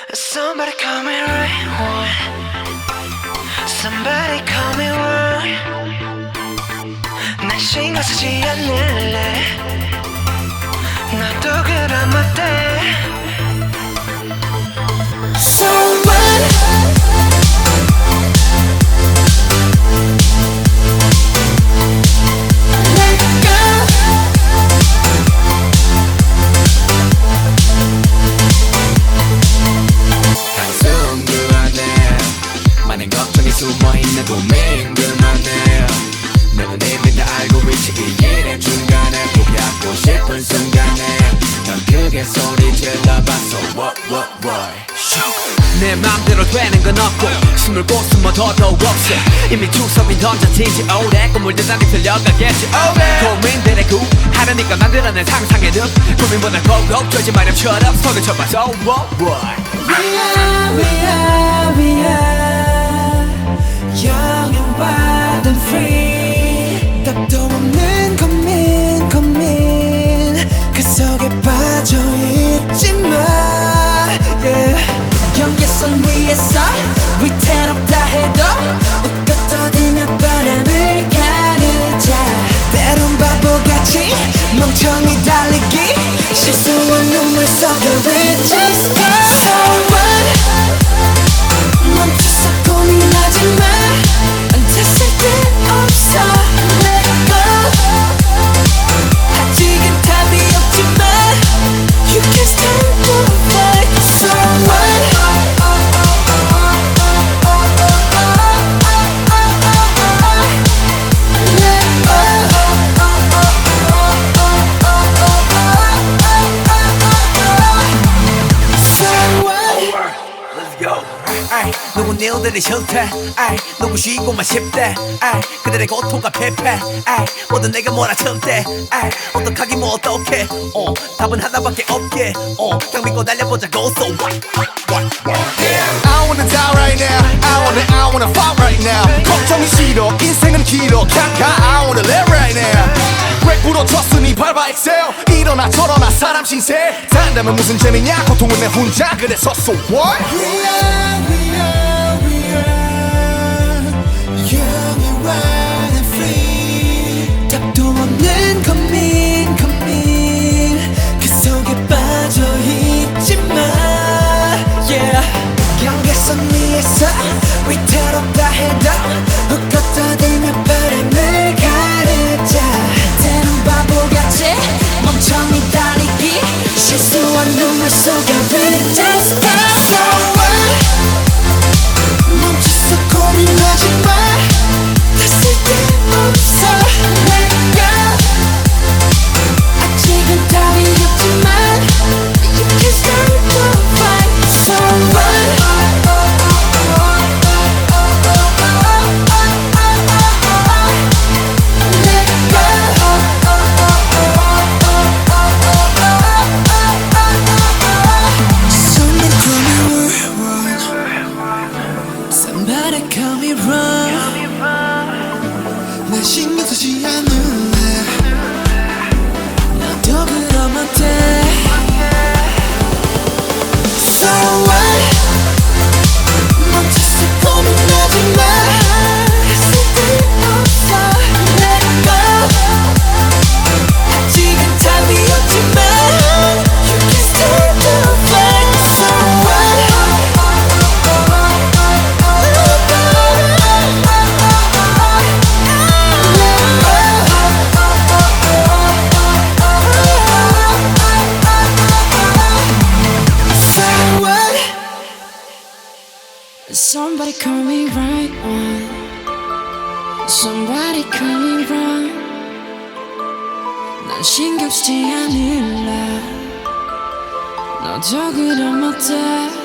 Somebody call me right one. Somebody call me wrong. 난 신경 쓰지 않을래. 너도 그럼 어때? So what? 숨어있는 고민 그만해. 너는 이미 다 알고 있지. 이 일의 중간에 포기하고 싶은 순간에 넌 크게 소리 질러봤어. What? 내 맘대로 되는 건 없고 숨을 곳은 더더욱 없어. 이미 투섭이 던져진 지 오래. 꿈물들 안에 들려가겠지 오래. 고민들의 구하려니까 만들어낸 상상의 늪. 고민보다 꼭꼭 쫄지 마렴처럼 손을 쳐봐. So what? We are young and wild and free. 답도 없는 고민 그 속에 빠져있지만 yeah. 경계선 위에서 위태롭다 해도 웃고 떠들며 바람을 가르자. 때론 바보같이 멍청이 달리기 실수한 눈물 속에 we just go. So what? 멈춰서 고민하지마. 앉았을 때 없어. Let go. 아직은 답이 없지만 You can stand to fight. So what? 누군 일들이 싫대. 누구 쉬고만 싶대. 그들의 고통과 패패 모두 내가 몰아쳤대. 어떡하기 뭐 어떡해. 답은 하나밖에 없게. 그냥 믿고 달려보자고. So what? I wanna die right now. I wanna fight right now. 걱정이 싫어. 인생은 길어. 그냥 가. I wanna live right now. 왜 부러졌으니 밟아 excel. 일어나 저러나 사람 신세. 산다면 무슨 재미냐. 고통은 내 혼자. 그래서 so what? We are young and wild and free. 답도 없는 고민 그 속에 빠져있지만 yeah. 경계선 위에서 위태롭다 해도 웃고 떠들며 바람을 가르자. 때론 바보같이 멍청이 달리기 실수한 눈물 속에 we just go. So what? 멈춰서 고민하지마. 다 쓸데없어. Let go. 아직은 답이 없지만 You can start to fight. So what? Let go. Somebody call me wrong. 난 신경 쓰지 않을래. 너도 그럼 어때? So what? 멈춰서 고민하지마. 쓸데없어. Let go. 아직은 답이 없지만 You can still do it. So what? Somebody call me right one. Somebody call me wrong. 난 신경 쓰지 않을래. 너도 그럼 어때?